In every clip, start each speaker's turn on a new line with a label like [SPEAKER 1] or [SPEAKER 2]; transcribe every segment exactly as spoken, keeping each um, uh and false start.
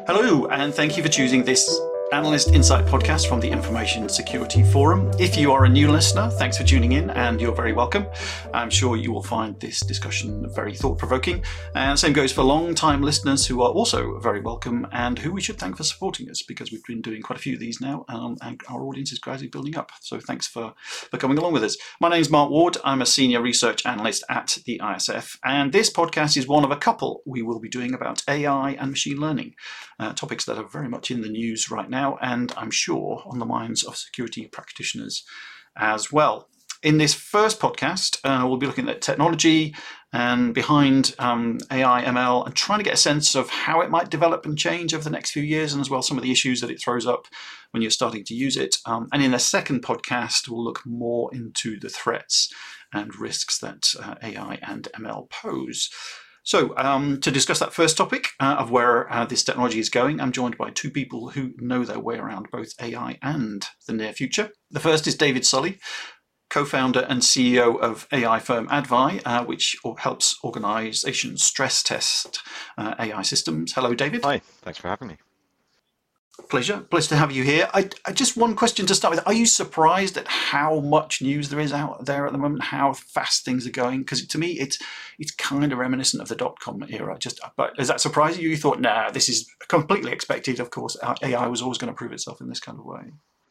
[SPEAKER 1] Hello, and thank you for choosing this Analyst Insight podcast from the Information Security Forum. If you are a new listener, thanks for tuning in, and you're very welcome. I'm sure you will find this discussion very thought-provoking. And same goes for long-time listeners who are also very welcome and who we should thank for supporting us, because we've been doing quite a few of these now, um, and our audience is gradually building up. So thanks for, for coming along with us. My name's Mark Ward. I'm a Senior Research Analyst at the I S F, and this podcast is one of a couple we will be doing about A I and machine learning, uh, topics that are very much in the news right now. Now, and I'm sure on the minds of security practitioners as well. In this first podcast, uh, we'll be looking at technology and behind um, A I, M L, and trying to get a sense of how it might develop and change over the next few years, and as well some of the issues that it throws up when you're starting to use it. Um, and in the second podcast, we'll look more into the threats and risks that uh, A I and M L pose. So um, to discuss that first topic uh, of where uh, this technology is going, I'm joined by two people who know their way around both A I and the near future. The first is David Sully, co-founder and C E O of A I firm Advai, uh, which helps organizations stress test uh, A I systems. Hello, David.
[SPEAKER 2] Hi, thanks for having me.
[SPEAKER 1] Pleasure. Pleasure to have you here. I, I just one question to start with. Are you surprised at how much news there is out there at the moment, how fast things are going? Because to me, it's it's kind of reminiscent of the dot-com era. Just, but does that surprise you? You thought, nah, this is completely expected. Of course, A I was always going to prove itself in this kind of way.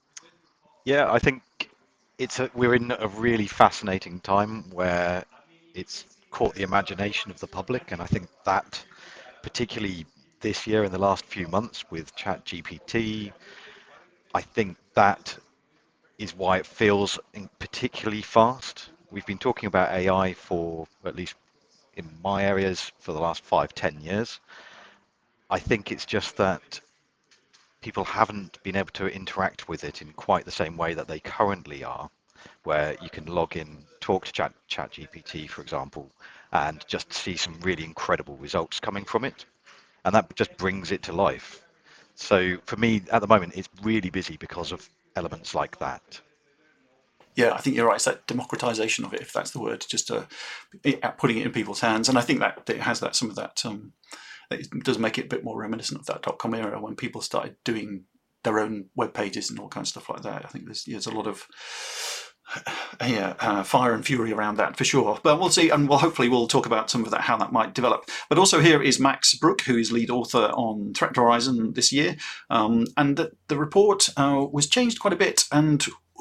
[SPEAKER 2] Yeah, I think it's a, we're in a really fascinating time where it's caught the imagination of the public, and I think that particularly this year in the last few months with ChatGPT, I think that is why it feels particularly fast. We've been talking about A I for, at least in my areas, for the last five, ten years. I think it's just that people haven't been able to interact with it in quite the same way that they currently are, where you can log in, talk to Chat ChatGPT, for example, and just see some really incredible results coming from it. And that just brings it to life. So for me, at the moment, it's really busy because of elements like that.
[SPEAKER 1] Yeah, I think you're right. It's that democratization of it, if that's the word, just uh, putting it in people's hands. And I think that it has that some of that. Um, it does make it a bit more reminiscent of that dot-com era when people started doing their own web pages and all kinds of stuff like that. I think there's, there's a lot of yeah, uh, fire and fury around that for sure. But we'll see, and we'll hopefully we'll talk about some of that, how that might develop. But also here is Max Brook, who is lead author on Threat Horizon this year, um, and the, the report uh, was changed quite a bit, and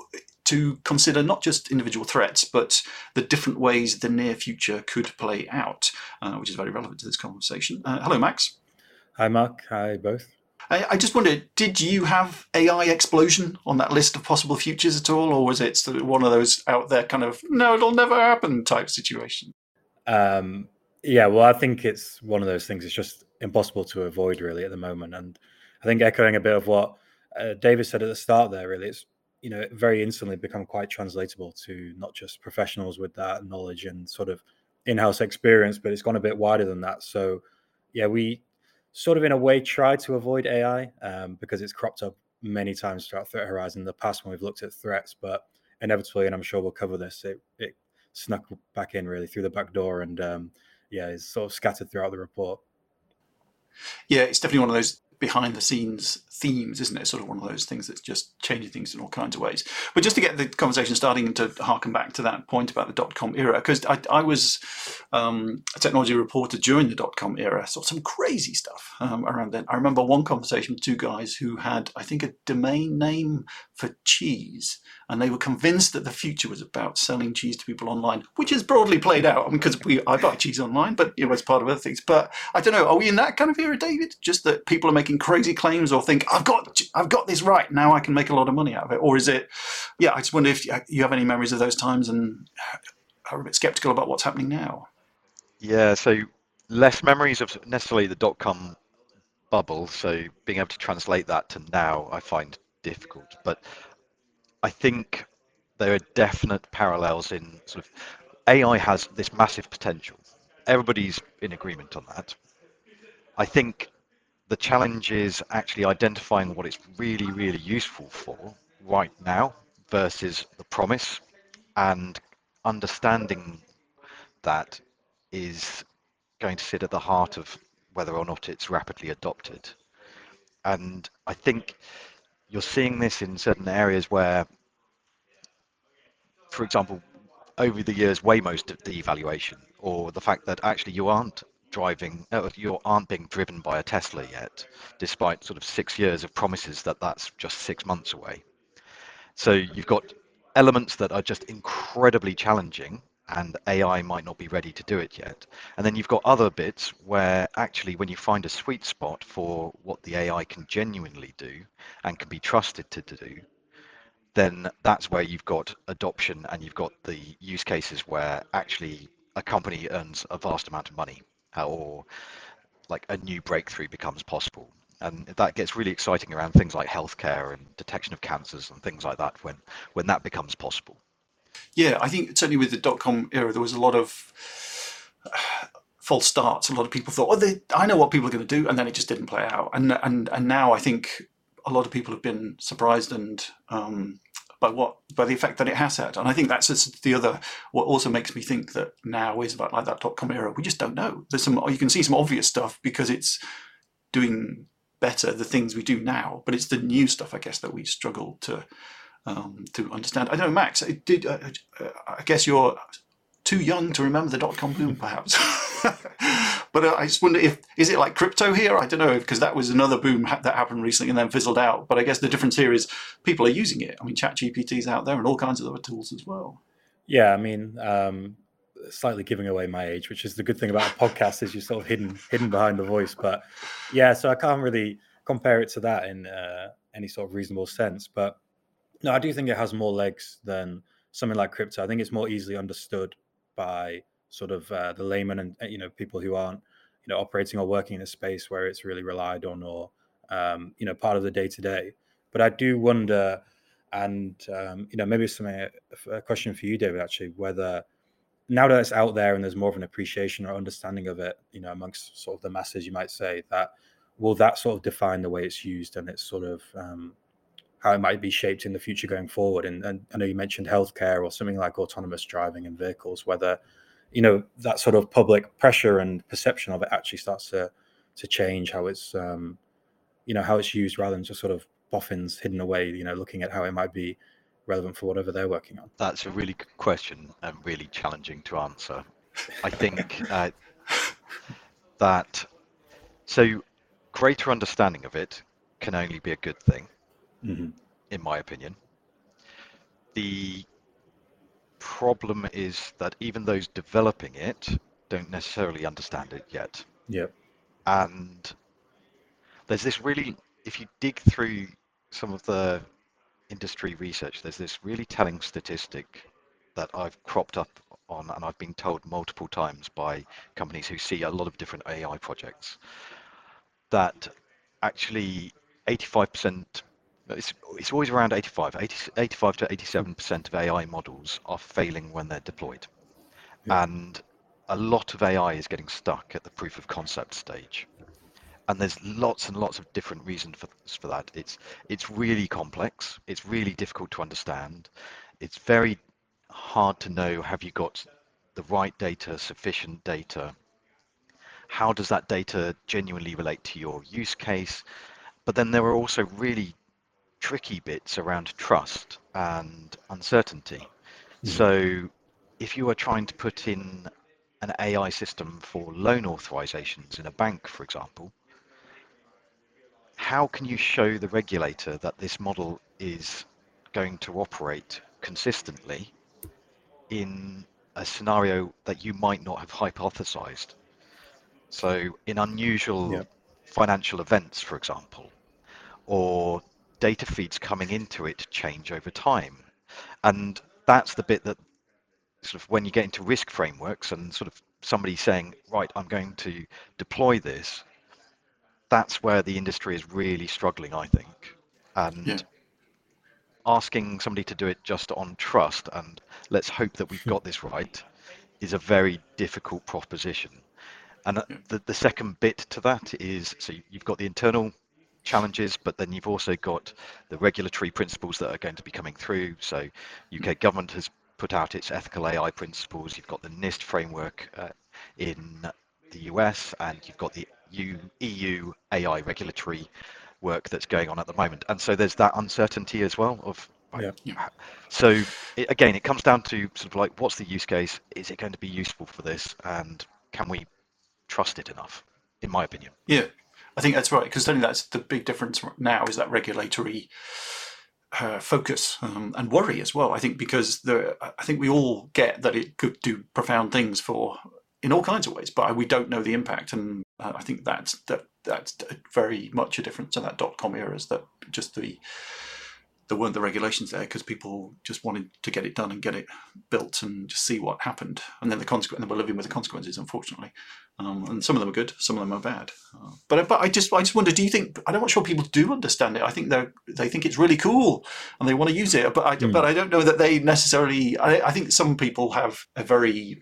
[SPEAKER 1] to consider not just individual threats, but the different ways the near future could play out, uh, which is very relevant to this conversation. Uh, hello, Max.
[SPEAKER 3] Hi, Mark. Hi, both.
[SPEAKER 1] I, I just wondered, did you have A I explosion on that list of possible futures at all, or was it sort of one of those out there kind of, no, it'll never happen type situation?
[SPEAKER 3] Um, yeah, well, I think it's one of those things. It's just impossible to avoid, really, at the moment. And I think echoing a bit of what uh, David said at the start there, really, it's, you know, very instantly become quite translatable to not just professionals with that knowledge and sort of in-house experience, but it's gone a bit wider than that. So, yeah, we sort of in a way try to avoid A I um, because it's cropped up many times throughout Threat Horizon in the past when we've looked at threats, but inevitably, and I'm sure we'll cover this, it, it snuck back in really through the back door and um, yeah, it's sort of scattered throughout the report.
[SPEAKER 1] Yeah, it's definitely one of those behind the scenes themes, isn't it? Sort of one of those things that's just changing things in all kinds of ways. But just to get the conversation starting and to harken back to that point about the dot-com era, because I, I was um, a technology reporter during the dot-com era, saw some crazy stuff um, around then. I remember one conversation with two guys who had, I think, a domain name for cheese, and they were convinced that the future was about selling cheese to people online, which is broadly played out. I mean, because we I buy cheese online, but you know, it's part of other things. But I don't know, are we in that kind of era, David? Just that people are making crazy claims or think, I've got I've got this right, now I can make a lot of money out of it? Or is it, yeah, I just wonder if you have any memories of those times and are a bit skeptical about what's happening now.
[SPEAKER 2] Yeah, so less memories of necessarily the dot-com bubble, so being able to translate that to now I find difficult. But I think there are definite parallels in sort of A I has this massive potential. Everybody's in agreement on that. I think the challenge is actually identifying what it's really, really useful for right now versus the promise, and understanding that is going to sit at the heart of whether or not it's rapidly adopted. And I think you're seeing this in certain areas where, for example, over the years, Waymo's devaluation, or the fact that actually you aren't driving, uh, you aren't being driven by a Tesla yet, despite sort of six years of promises that that's just six months away. So you've got elements that are just incredibly challenging, and A I might not be ready to do it yet. And then you've got other bits where actually when you find a sweet spot for what the A I can genuinely do and can be trusted to do, then that's where you've got adoption and you've got the use cases where actually a company earns a vast amount of money, uh, or like a new breakthrough becomes possible. And that gets really exciting around things like healthcare and detection of cancers and things like that when when that becomes possible.
[SPEAKER 1] Yeah, I think certainly with the dot-com era, there was a lot of false starts. A lot of people thought, "Oh, they, I know what people are going to do," and then it just didn't play out. And and and now I think a lot of people have been surprised and um, by what by the effect that it has had. And I think that's just the other. What also makes me think that now is about like that dot-com era. We just don't know. There's some you can see some obvious stuff because it's doing better the things we do now, but it's the new stuff, I guess, that we struggle to um, to understand. I don't know, Max. It did. Uh, uh, I guess you're too young to remember the dot-com boom, perhaps. But uh, I just wonder if is it like crypto here? I don't know, because that was another boom ha- that happened recently and then fizzled out. But I guess the difference here is people are using it. I mean, ChatGPT's out there and all kinds of other tools as well.
[SPEAKER 3] Yeah, I mean, um, slightly giving away my age, which is the good thing about a podcast is you're sort of hidden hidden behind the voice. But yeah, so I can't really compare it to that in uh, any sort of reasonable sense. But no, I do think it has more legs than something like crypto. I think it's more easily understood by sort of uh, the layman and you know people who aren't you know operating or working in a space where it's really relied on or um, you know part of the day to day. But I do wonder, and um, you know maybe it's something a question for you, David, actually, whether now that it's out there and there's more of an appreciation or understanding of it, you know, amongst sort of the masses, you might say that will that sort of define the way it's used and it's sort of um, how it might be shaped in the future going forward. And, and I know you mentioned healthcare or something like autonomous driving in vehicles, whether, you know, that sort of public pressure and perception of it actually starts to to change how it's, um, you know, how it's used rather than just sort of boffins hidden away, you know, looking at how it might be relevant for whatever they're working on.
[SPEAKER 2] That's a really good question and really challenging to answer. I think uh, that, so greater understanding of it can only be a good thing, mm-hmm. in my opinion. The problem is that even those developing it don't necessarily understand it yet.
[SPEAKER 3] Yep.
[SPEAKER 2] And there's this really, if you dig through some of the industry research, there's this really telling statistic that I've cropped up on, and I've been told multiple times by companies who see a lot of different A I projects, that actually eighty-five percent, it's, it's always around eighty-five, eighty, eighty-five to eighty-seven percent of A I models are failing when they're deployed. Yeah. And a lot of A I is getting stuck at the proof of concept stage. And there's lots and lots of different reasons for, for that. It's it's really complex. It's really difficult to understand. It's very hard to know, have you got the right data, sufficient data? How does that data genuinely relate to your use case? But then there are also really tricky bits around trust and uncertainty. Mm-hmm. So if you are trying to put in an A I system for loan authorizations in a bank, for example, how can you show the regulator that this model is going to operate consistently in a scenario that you might not have hypothesized? So in unusual yep. financial events, for example, or data feeds coming into it change over time. And that's the bit that sort of when you get into risk frameworks and sort of somebody saying, right, I'm going to deploy this, that's where the industry is really struggling, I think. And yeah. asking somebody to do it just on trust and let's hope that we've got this right is a very difficult proposition. And yeah. the, the second bit to that is, so you've got the internal challenges, but then you've also got the regulatory principles that are going to be coming through. So U K government has put out its ethical A I principles. You've got the NIST framework uh, in the U S, and you've got the E U A I regulatory work that's going on at the moment. And so there's that uncertainty as well of, right,
[SPEAKER 3] Yeah.
[SPEAKER 2] so it, again, it comes down to sort of like, what's the use case? Is it going to be useful for this? And can we trust it enough, in my opinion?
[SPEAKER 1] Yeah, I think that's right, because I think that's the big difference now is that regulatory uh, focus um, and worry as well. I think because the, I think we all get that it could do profound things for in all kinds of ways, but we don't know the impact, and uh, I think that's that that's very much a difference to that dot com era, is that just the there weren't the regulations there because people just wanted to get it done and get it built and just see what happened, and then the consequence, and we're living with the consequences, unfortunately. Um, and some of them are good, some of them are bad. Uh, but but I just I just wonder, do you think? I'm not sure people do understand it. I think they they think it's really cool and they want to use it, but I mm. but I don't know that they necessarily. I, I think some people have a very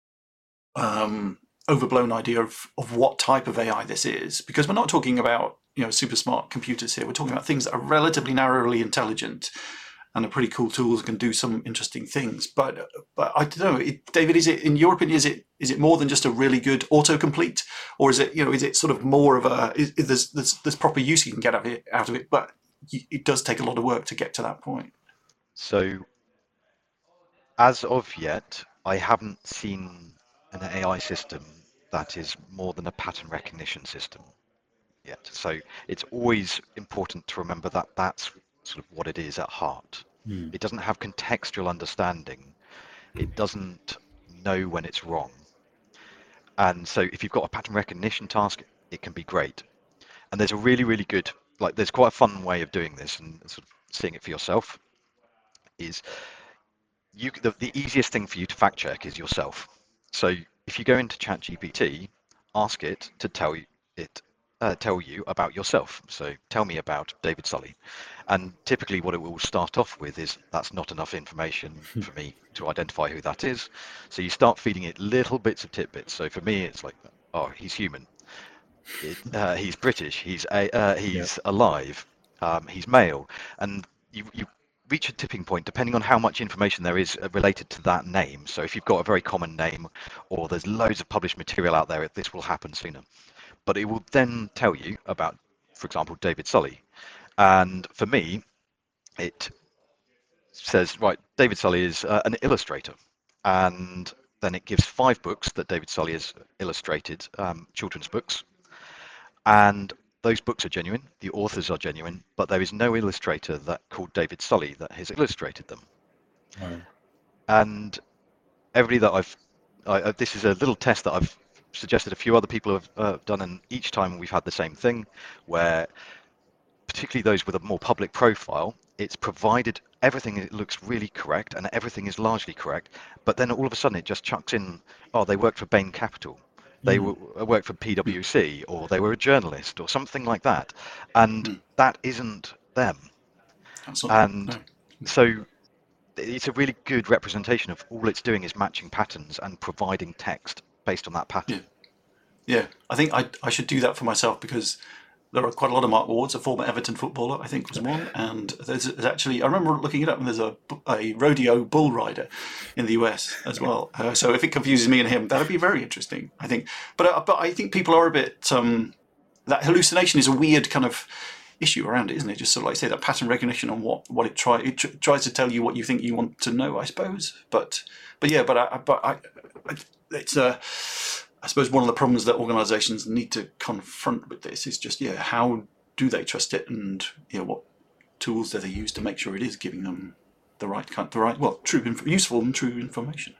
[SPEAKER 1] um, overblown idea of of what type of A I this is, because we're not talking about, you know, super smart computers here. We're talking about things that are relatively narrowly intelligent and are pretty cool tools, can do some interesting things. But but I don't know, it, David, is it, in your opinion, is it is it more than just a really good autocomplete, or is it, you know, is it sort of more of a is, is there's, there's there's proper use you can get out of it, out of it, but it does take a lot of work to get to that point.
[SPEAKER 2] So as of yet, I haven't seen an A I system that is more than a pattern recognition system yet. So it's always important to remember that that's sort of what it is at heart. Mm. It doesn't have contextual understanding. It doesn't know when it's wrong. And so if you've got a pattern recognition task, it can be great. And there's a really, really good, like there's quite a fun way of doing this and sort of seeing it for yourself is you, the, the easiest thing for you to fact check is yourself. So if you go into ChatGPT, ask it to tell you it uh, tell you about yourself. So tell me about David Sully. And typically what it will start off with is, that's not enough information for me to identify who that is. So you start feeding it little bits of tidbits. So for me, it's like, oh, he's human. It, uh, he's British. He's a, uh, he's yeah. alive. Um, he's male. And you, you reach a tipping point depending on how much information there is related to that name. So if you've got a very common name, or there's loads of published material out there, this will happen sooner. But it will then tell you about, for example, David Sully. And for me, it says, right, David Sully is uh, an illustrator. And then it gives five books that David Sully has illustrated, um, children's books. And those books are genuine, the authors are genuine, but there is no illustrator that called David Sully that has illustrated them. Right. And everybody that I've, I, this is a little test that I've suggested a few other people have uh, done, and each time we've had the same thing, where particularly those with a more public profile, it's provided everything looks really correct and everything is largely correct, but then all of a sudden it just chucks in, oh, they worked for Bain Capital, they mm. worked for P W C, or they were a journalist or something like that, and mm. that isn't them. Absolutely. And no. So it's a really good representation of all it's doing is matching patterns and providing text based on that pattern.
[SPEAKER 1] Yeah, yeah. I think I I should do that for myself, because there are quite a lot of Mark Wards, a former Everton footballer, I think was one, and there's, there's actually, I remember looking it up, and there's a, a rodeo bull rider in the U S as well. Uh, so if it confuses me and him, that'd be very interesting, I think. But uh, but I think people are a bit, um, that hallucination is a weird kind of issue around it, isn't it? Just sort of like say that pattern recognition on what, what it tries, it tr- tries to tell you what you think you want to know, I suppose. But but yeah, but I, but I, I it's a, uh, I suppose one of the problems that organisations need to confront with this is just, yeah, how do they trust it, and you know, what tools do they use to make sure it is giving them the right kind, the right, well, true, useful and true information.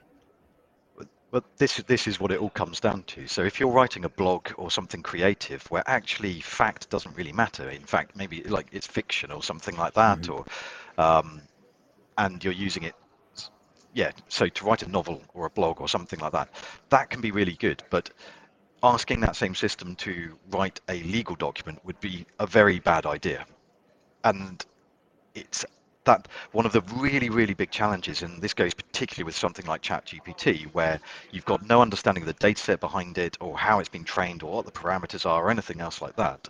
[SPEAKER 2] But this this is what it all comes down to. So if you're writing a blog or something creative where actually fact doesn't really matter, in fact maybe like it's fiction or something like that, mm-hmm. or um, and you're using it. Yeah, so to write a novel or a blog or something like that, that can be really good. But asking that same system to write a legal document would be a very bad idea. And it's that one of the really, really big challenges, and this goes particularly with something like ChatGPT, where you've got no understanding of the data set behind it, or how it's been trained, or what the parameters are, or anything else like that,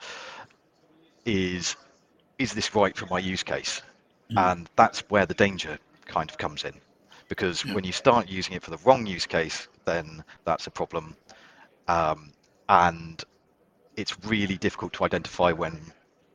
[SPEAKER 2] is, is this right for my use case? Mm. And that's where the danger kind of comes in. Because yeah. when you start using it for the wrong use case, then that's a problem. Um, and it's really difficult to identify when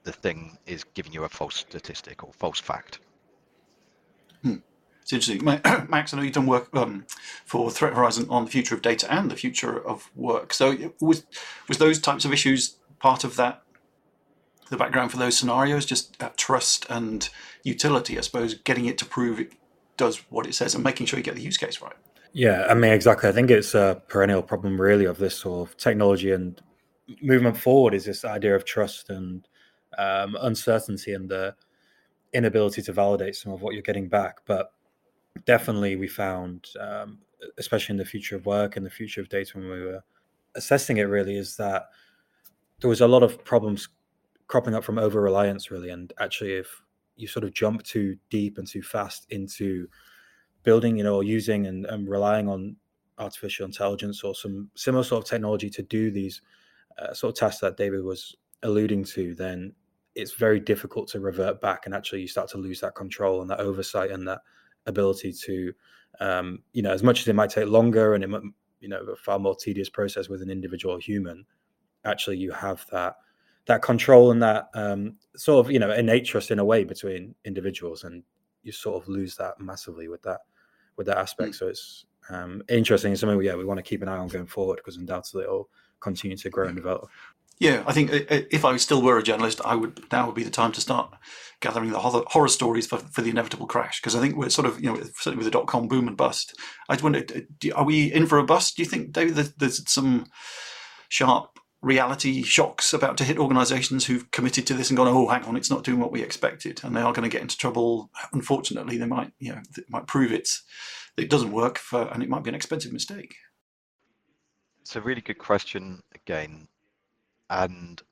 [SPEAKER 2] the thing is giving you a false statistic or false fact.
[SPEAKER 1] Hmm. It's interesting. Max, I know you've done work um, for Threat Horizon on the future of data and the future of work. So was was those types of issues part of that, the background for those scenarios, just uh, trust and utility, I suppose, getting it to prove it does what it says and making sure you get the use case right?
[SPEAKER 3] Yeah, I mean, exactly. I think it's a perennial problem, really, of this sort of technology and movement forward is this idea of trust and um, uncertainty and the inability to validate some of what you're getting back. But definitely we found, um, especially in the future of work and the future of data when we were assessing it, really, is that there was a lot of problems cropping up from over-reliance, really. And actually, if you sort of jump too deep and too fast into building, you know, or using and, and relying on artificial intelligence or some similar sort of technology to do these uh, sort of tasks that David was alluding to, then it's very difficult to revert back, and actually you start to lose that control and that oversight and that ability to, um, you know, as much as it might take longer and it might, you know, a far more tedious process with an individual human, actually you have that that control and that um, sort of, you know, innate trust in a way between individuals, and you sort of lose that massively with that with that aspect. Mm. So it's um, interesting. It's something we, yeah, we want to keep an eye on going forward, because undoubtedly it'll continue to grow and develop.
[SPEAKER 1] Yeah, I think if I still were a journalist, I would now would be the time to start gathering the horror stories for, for the inevitable crash. Because I think we're sort of, you know, certainly with the dot-com boom and bust, I just wonder, are we in for a bust? Do you think, David, there's, there's some sharp reality shocks about to hit organisations who've committed to this and gone, oh, hang on, it's not doing what we expected, and they are going to get into trouble? Unfortunately, they might, you know, it might prove it's it doesn't work, for, and it might be an expensive mistake.
[SPEAKER 2] It's a really good question again. And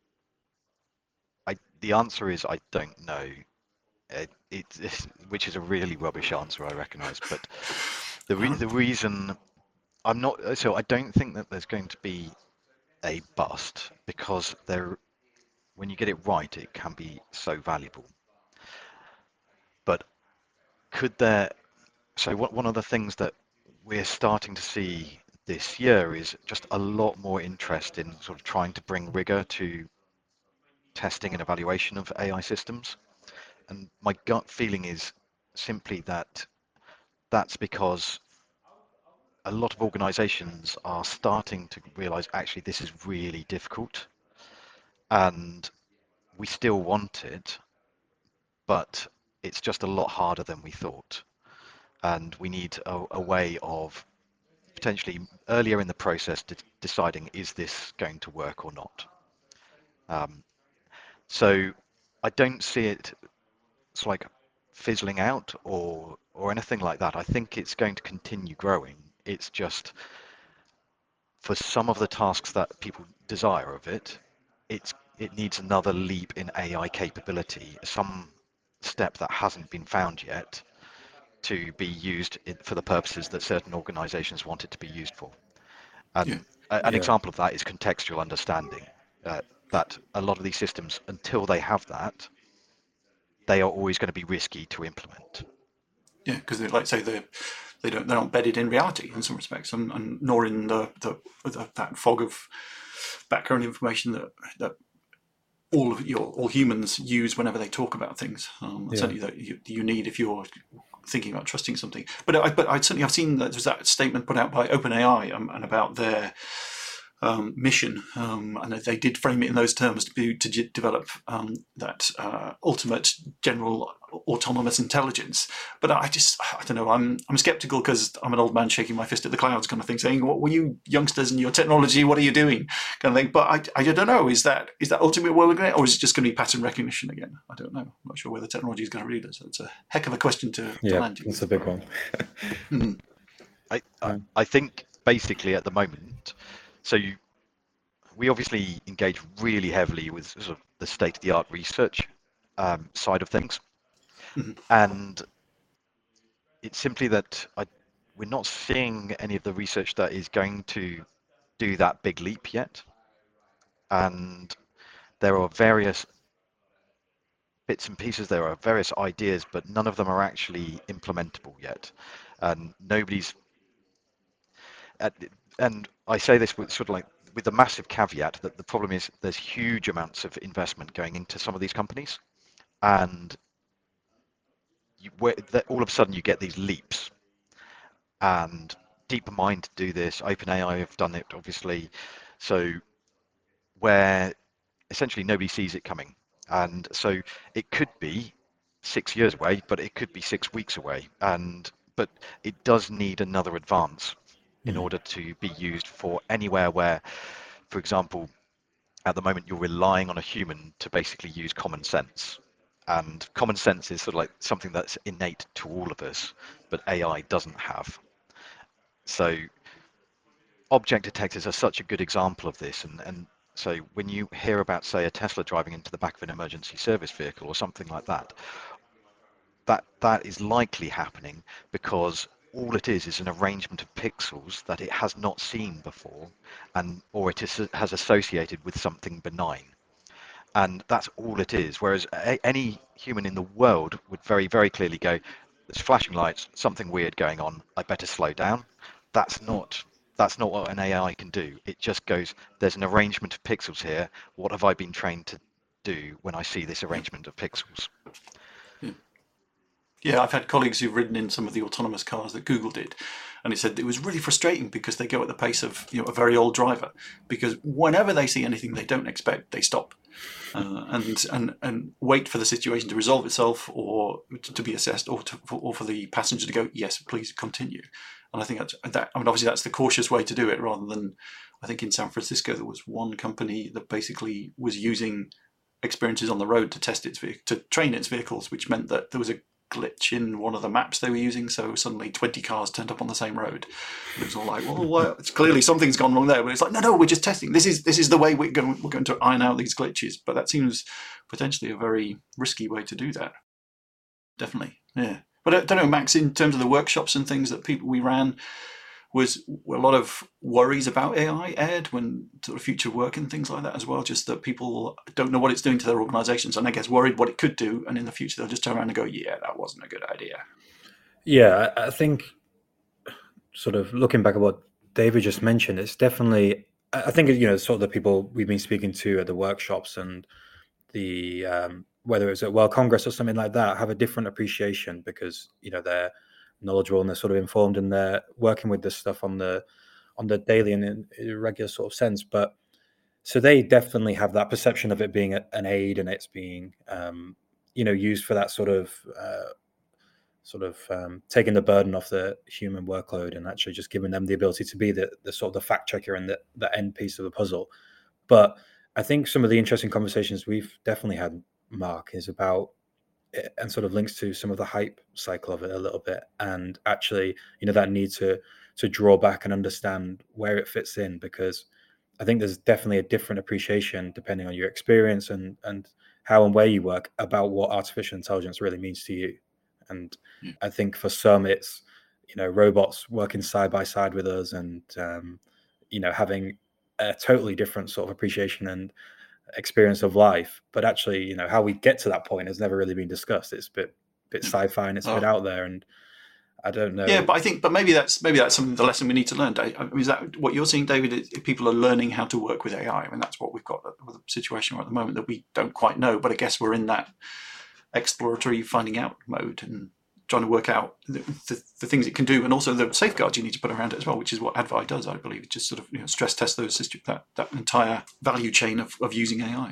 [SPEAKER 2] I, the answer is I don't know, it, it, it, which is a really rubbish answer, I recognise. But the re the reason I'm not, so I don't think that there's going to be a bust, because there, when you get it right, it can be so valuable. But could there? So what, one of the things that we're starting to see this year is just a lot more interest in sort of trying to bring rigor to testing and evaluation of A I systems. And my gut feeling is simply that that's because a lot of organizations are starting to realize actually this is really difficult and we still want it, but it's just a lot harder than we thought. And we need a, a way of potentially earlier in the process de deciding, is this going to work or not? Um, so I don't see it it's like fizzling out or or anything like that. I think it's going to continue growing. It's just for some of the tasks that people desire of it, it's it needs another leap in A I capability, some step that hasn't been found yet, to be used in, for the purposes that certain organizations want it to be used for. And
[SPEAKER 1] Yeah.
[SPEAKER 2] a, an
[SPEAKER 3] Yeah.
[SPEAKER 2] example of that is contextual understanding, uh, that a lot of these systems, until they have that, they are always going to be risky to implement.
[SPEAKER 1] Yeah, because like say they they don't they're not bedded in reality in some respects, and, and nor in the, the, the that fog of background information that that all of your all humans use whenever they talk about things. Um, yeah. Certainly that you, you need if you're thinking about trusting something. But I but I certainly I've seen that there's that statement put out by OpenAI um, and about their Um, mission, um, and they did frame it in those terms to be to develop um, that uh, ultimate general autonomous intelligence. But I just, I don't know, I'm I'm skeptical because I'm an old man shaking my fist at the clouds kind of thing, saying, "What were you youngsters and your technology? What are you doing?" kind of thing. But I, I don't know. Is that is that ultimately where we're going, or is it just going to be pattern recognition again? I don't know. I'm not sure where the technology is going to lead us. It's a heck of a question to,
[SPEAKER 3] yeah,
[SPEAKER 1] to land.
[SPEAKER 3] That's a big one.
[SPEAKER 2] mm-hmm. I, I I think basically at the moment. So you, we obviously engage really heavily with sort of the state-of-the-art research um, side of things, mm-hmm. and it's simply that I, we're not seeing any of the research that is going to do that big leap yet, and there are various bits and pieces, there are various ideas, but none of them are actually implementable yet, and nobody's. At, and I say this with sort of like with the massive caveat that the problem is there's huge amounts of investment going into some of these companies, and you, where, that all of a sudden you get these leaps. And DeepMind do this, OpenAI have done it, obviously. So where essentially nobody sees it coming, and so it could be six years away, but it could be six weeks away, and but it does need another advance in
[SPEAKER 3] Mhm.
[SPEAKER 2] order to be used for anywhere where, for example, at the moment you're relying on a human to basically use common sense. And common sense is sort of like something that's innate to all of us, but A I doesn't have. So object detectors are such a good example of this. And, and so when you hear about, say, a Tesla driving into the back of an emergency service vehicle or something like that, that that is likely happening because all it is is an arrangement of pixels that it has not seen before, and or it is, has associated with something benign. And that's all it is. Whereas a, any human in the world would very, very clearly go, there's flashing lights, something weird going on, I better slow down. That's not that's not what an A I can do. It just goes, there's an arrangement of pixels here. What have I been trained to do when I see this arrangement of pixels?
[SPEAKER 1] Yeah. Yeah, I've had colleagues who've ridden in some of the autonomous cars that Google did, and it said it was really frustrating because they go at the pace of, you know, a very old driver, because whenever they see anything they don't expect, they stop uh, and and and wait for the situation to resolve itself, or to, to be assessed, or to, or for the passenger to go, yes, please continue. And I think that's that. I mean, obviously that's the cautious way to do it, rather than, I think in San Francisco there was one company that basically was using experiences on the road to test its to train its vehicles, which meant that there was a glitch in one of the maps they were using, so suddenly twenty cars turned up on the same road. And it was all like, well, what? It's clearly something's gone wrong there. But it's like, no, no, we're just testing. This is this is the way we're going. We're going to iron out these glitches. But that seems potentially a very risky way to do that. Definitely, yeah. But I don't know, Max. In terms of the workshops and things that people we ran, was were a lot of worries about A I aired when sort of future work and things like that as well, just that people don't know what it's doing to their organizations, and I guess worried what it could do, and in the future they'll just turn around and go, yeah, that wasn't a good idea.
[SPEAKER 3] Yeah, I think sort of looking back at what David just mentioned, it's definitely, I think, you know, sort of the people we've been speaking to at the workshops and the, um, whether it's at World Congress or something like that, have a different appreciation because, you know, they're knowledgeable and they're sort of informed and they're working with this stuff on the on the daily and in a regular sort of sense. But so they definitely have that perception of it being a, an aid and it's being, um, you know, used for that sort of uh, sort of um, taking the burden off the human workload and actually just giving them the ability to be the, the sort of the fact checker and the, the end piece of the puzzle. But I think some of the interesting conversations we've definitely had, Mark, is about it, and sort of links to some of the hype cycle of it a little bit, and actually, you know, that need to to draw back and understand where it fits in, because I think there's definitely a different appreciation depending on your experience and and how and where you work about what artificial intelligence really means to you. And
[SPEAKER 1] Yeah.
[SPEAKER 3] I think for some, it's, you know, robots working side by side with us, and um, you know, having a totally different sort of appreciation and experience of life. But actually, you know, how we get to that point has never really been discussed. It's a bit bit sci-fi and it's a bit
[SPEAKER 1] Oh.
[SPEAKER 3] out there, and I don't know.
[SPEAKER 1] Yeah, but I think, but maybe that's maybe that's some of the lesson we need to learn. Dave. I mean, is that what you're seeing, David? Is if people are learning how to work with A I. I mean, that's what we've got with the situation at the moment, that we don't quite know. But I guess we're in that exploratory finding out mode and trying to work out the, the, the things it can do, and also the safeguards you need to put around it as well, which is what Advi does, I believe. It just sort of, you know, stress test those system, that that entire value chain of, of using A I.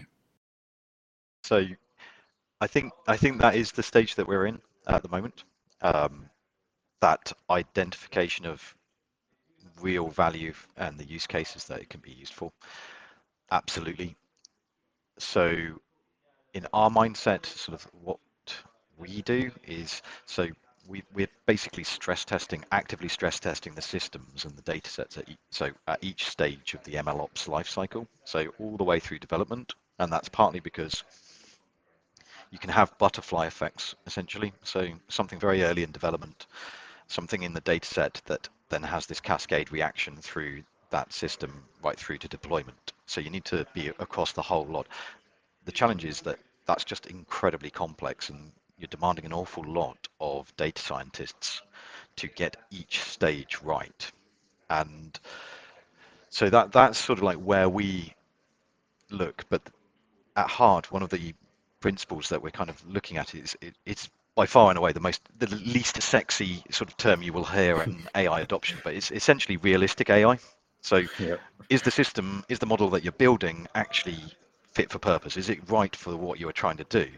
[SPEAKER 2] So I think I think that is the stage that we're in at the moment. Um, that identification of real value and the use cases that it can be used for. Absolutely. So in our mindset, sort of what we do is, so we, we're basically stress testing, actively stress testing the systems and the data sets at each, so at each stage of the MLOps lifecycle, so all the way through development. And that's partly because you can have butterfly effects, essentially. So something very early in development, something in the data set that then has this cascade reaction through that system right through to deployment. So you need to be across the whole lot. The challenge is that that's just incredibly complex, and you're demanding an awful lot of data scientists to get each stage right. And So that that's sort of like where we look. But at heart, one of the principles that we're kind of looking at is it, it's by far and away the most the least sexy sort of term you will hear in A I adoption, but it's essentially realistic A I. So
[SPEAKER 3] Yeah.
[SPEAKER 2] is the system, is the model that you're building actually fit for purpose? Is it right for what you are trying to do?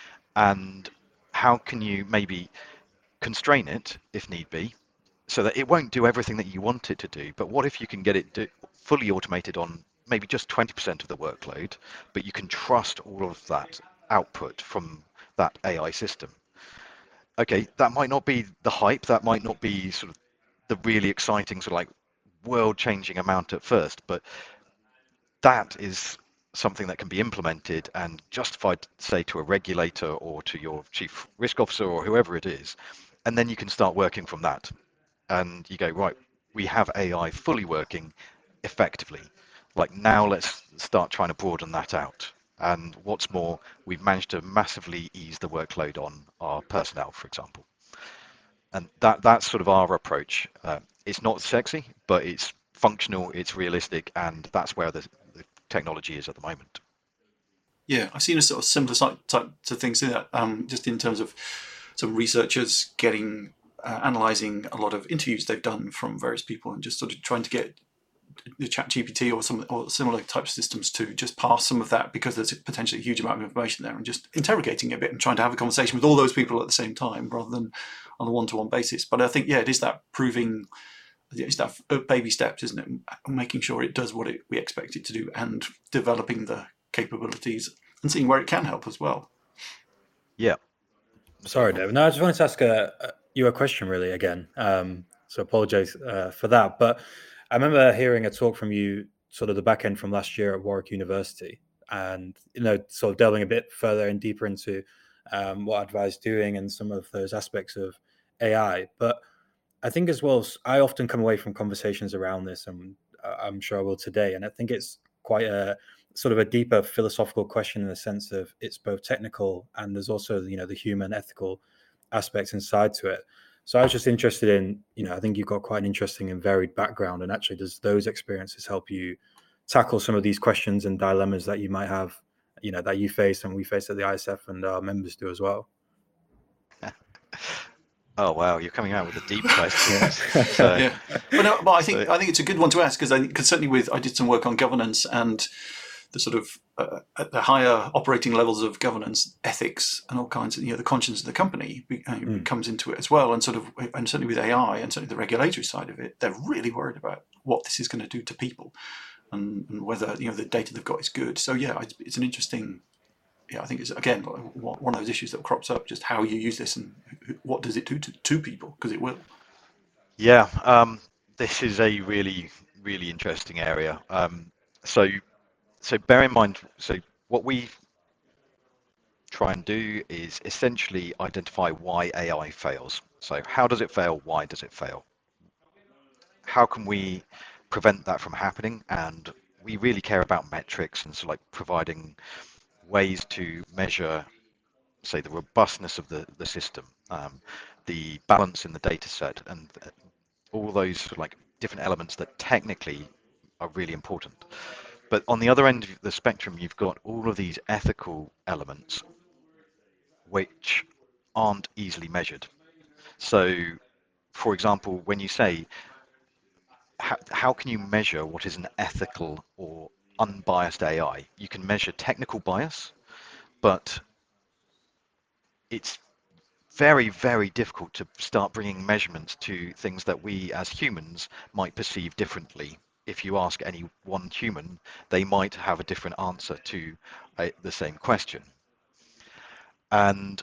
[SPEAKER 2] And how can you maybe constrain it if need be, so that it won't do everything that you want it to do? But what if you can get it do, fully automated on maybe just twenty percent of the workload, but you can trust all of that output from that A I system? Okay, that might not be the hype, that might not be sort of the really exciting sort of like world-changing amount at first, but that is something that can be implemented and justified, say, to a regulator or to your chief risk officer or whoever it is, and then you can start working from that. And you go, right, we have A I fully working effectively. Like, now let's start trying to broaden that out. And what's more, we've managed to massively ease the workload on our personnel, for example. And that that's sort of our approach. Uh, it's not sexy, but it's functional, it's realistic, and that's where the, the technology is at the moment.
[SPEAKER 1] Yeah, I've seen a sort of similar type, type to things in that, um, just in terms of some researchers getting uh, analysing a lot of interviews they've done from various people and just sort of trying to get the ChatGPT or some or similar type of systems to just pass some of that, because there's potentially a huge amount of information there, and just interrogating it a bit and trying to have a conversation with all those people at the same time rather than on a one-to-one basis. But I think, yeah, it is that proving, it's that baby steps, isn't it? Making sure it does what it, we expect it to do, and developing the capabilities and seeing where it can help as well.
[SPEAKER 2] Yeah.
[SPEAKER 3] Sorry, David. No, I just wanted to ask a, a, you a question, really, again. Um, so apologize uh, for that. But I remember hearing a talk from you, sort of the back end from last year at Warwick University, and, you know, sort of delving a bit further and deeper into um, what Advi's doing and some of those aspects of A I. But I think as well, I often come away from conversations around this, and I'm sure I will today. And I think it's quite a sort of a deeper philosophical question, in the sense of it's both technical and there's also, you know, the human ethical aspects inside to it. So I was just interested in, you know, I think you've got quite an interesting and varied background, and actually does those experiences help you tackle some of these questions and dilemmas that you might have, you know, that you face and we face at the I S F and our members do as well?
[SPEAKER 2] Oh wow, you're coming out with a deep question. so,
[SPEAKER 1] yeah, but, no, but I think
[SPEAKER 2] so,
[SPEAKER 1] I think it's a good one to ask, because I because certainly with I did some work on governance, and the sort of uh, at the higher operating levels of governance, ethics and all kinds of, you know, the conscience of the company uh, mm. comes into it as well, and sort of, and certainly with A I and certainly the regulatory side of it, they're really worried about what this is going to do to people, and, and whether, you know, the data they've got is good. So yeah, it's, it's an interesting. Yeah, I think it's, again, one of those issues that crops up, just how you use this and what does it do to, to people, because it will.
[SPEAKER 2] Yeah, um, this is a really, really interesting area. Um, so, so bear in mind, so what we try and do is essentially identify why A I fails. So how does it fail? Why does it fail? How can we prevent that from happening? And we really care about metrics, and so like providing ways to measure, say, the robustness of the, the system, um, the balance in the data set, and all those like different elements that technically are really important. But on the other end of the spectrum, you've got all of these ethical elements which aren't easily measured. So, for example, when you say, how, how can you measure what is an ethical or unbiased A I? You can measure technical bias, but it's very, very difficult to start bringing measurements to things that we as humans might perceive differently. If you ask any one human, they might have a different answer to uh, the same question. And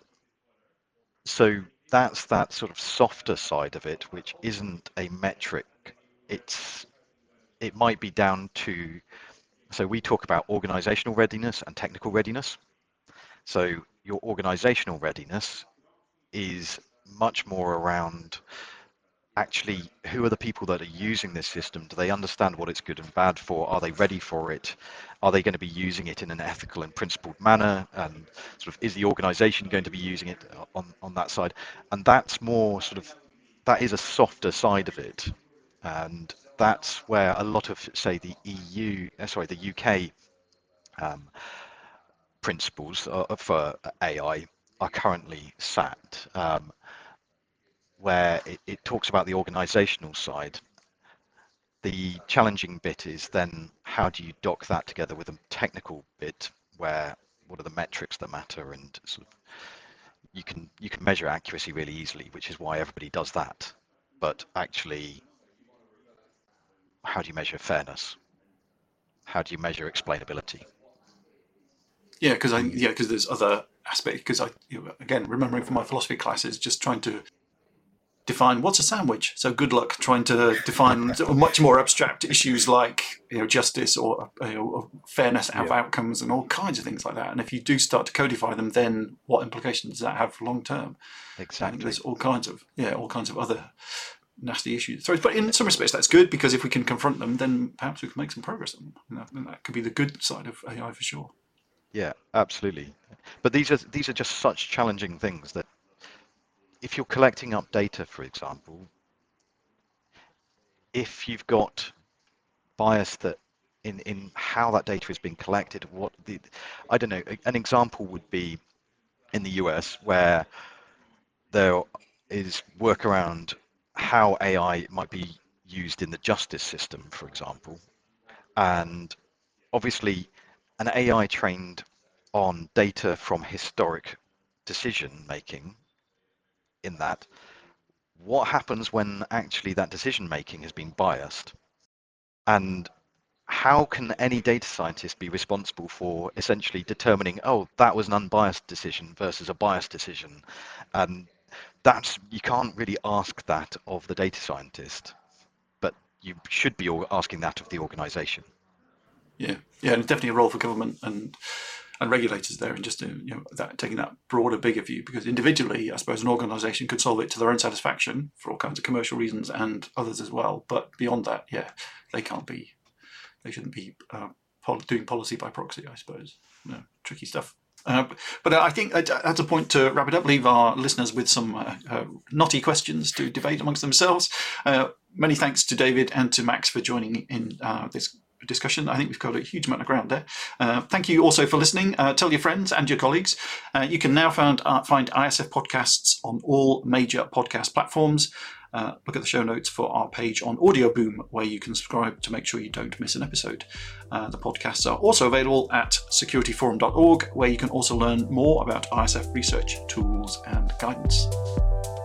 [SPEAKER 2] so that's that sort of softer side of it, which isn't a metric. It's it might be down to, so we talk about organizational readiness and technical readiness. So your organizational readiness is much more around actually who are the people that are using this system? Do they understand what it's good and bad for? Are they ready for it? Are they going to be using it in an ethical and principled manner? And sort of, is the organization going to be using it on, on that side? And that's more sort of, that is a softer side of it. And that's where a lot of, say, the E U, uh, sorry, the U K um, principles uh, for A I are currently sat, um, where it, it talks about the organizational side. The challenging bit is then how do you dock that together with a technical bit where what are the metrics that matter, and sort of you can you can measure accuracy really easily, which is why everybody does that. But actually, how do you measure fairness? How do you measure explainability?
[SPEAKER 1] Yeah, because I yeah because there's other aspects. Because I you know, again remembering from my philosophy classes, just trying to define what's a sandwich. So good luck trying to define sort of much more abstract issues like you know justice or you know, fairness of
[SPEAKER 3] Yeah.
[SPEAKER 1] outcomes and all kinds of things like that. And if you do start to codify them, then what implications does that have for long term? I think
[SPEAKER 2] Exactly.
[SPEAKER 1] there's all kinds of yeah all kinds of other nasty issues. So, but in some respects, that's good because if we can confront them, then perhaps we can make some progress on them. And that, and that could be the good side of A I for sure.
[SPEAKER 2] Yeah, absolutely. But these are these are just such challenging things that if you're collecting up data, for example, if you've got bias that in in how that data is being collected, what the I don't know, an example would be in the U S where there is work around how A I might be used in the justice system, for example, and obviously an A I trained on data from historic decision making in that, what happens when actually that decision making has been biased? And how can any data scientist be responsible for essentially determining, oh, that was an unbiased decision versus a biased decision? And that's, you can't really ask that of the data scientist, but you should be asking that of the organization.
[SPEAKER 1] Yeah, yeah, and definitely a role for government and and regulators there, and just to, you know that taking that broader, bigger view. Because individually, I suppose an organisation could solve it to their own satisfaction for all kinds of commercial reasons and others as well. But beyond that, yeah, they can't be, they shouldn't be uh, doing policy by proxy. I suppose, you know, tricky stuff. Uh, but I think that's a point to wrap it up. Leave our listeners with some uh, uh, knotty questions to debate amongst themselves. Uh, many thanks to David and to Max for joining in uh, this discussion. I think we've covered a huge amount of ground there. Uh, thank you also for listening. Uh, tell your friends and your colleagues. Uh, you can now find, uh, find I S F podcasts on all major podcast platforms. Uh, look at the show notes for our page on Audio Boom, where you can subscribe to make sure you don't miss an episode. Uh, the podcasts are also available at security forum dot org, where you can also learn more about I S F research, tools, and guidance.